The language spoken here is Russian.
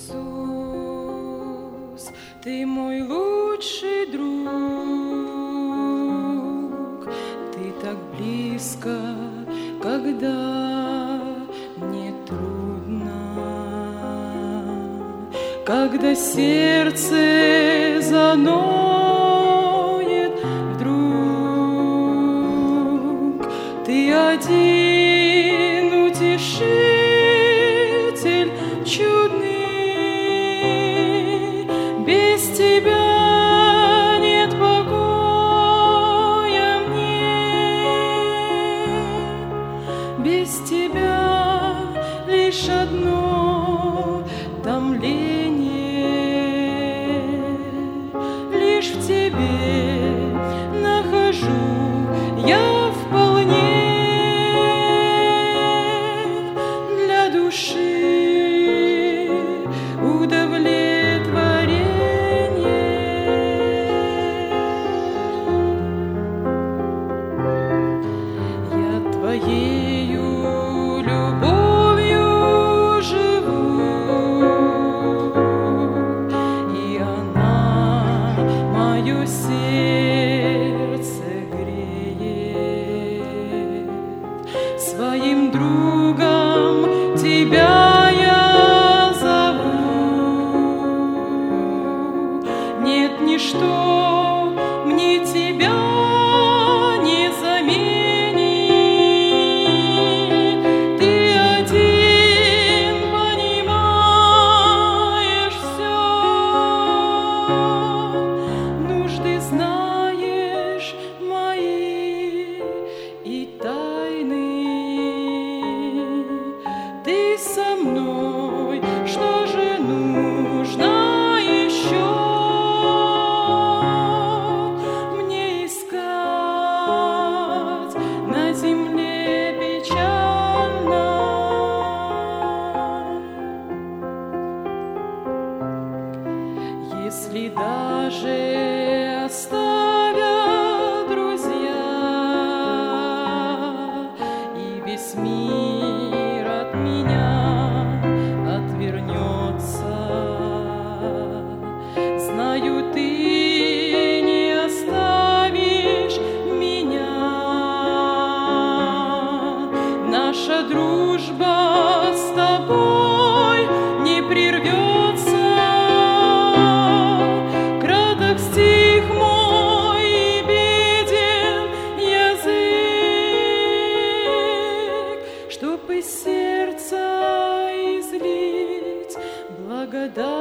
Иисус, Ты мой лучший друг, Ты так близко, когда мне трудно, когда сердце заноет вдруг. Ты один утешитель чудный, без Тебя нет покоя мне, без Тебя лишь одно томление, лишь в Тебе нахожу я вполне для души удовлетворение. Я Твоею любовью живу, и она мое сердце греет. Своим другом Тебя я зову, нет ничто мне Тебя не заменит. Ты один понимаешь все, нужды знаешь мои и тайны. Ты со мной, что же нужно еще мне искать на земле печально? Если даже оставят друзья и весь мир от меня отвернется, знаю, Ты не оставишь меня. Наша дружба с Тобой не прервется. Краток стих мой и беден язык, чтоб из сердца излить благодать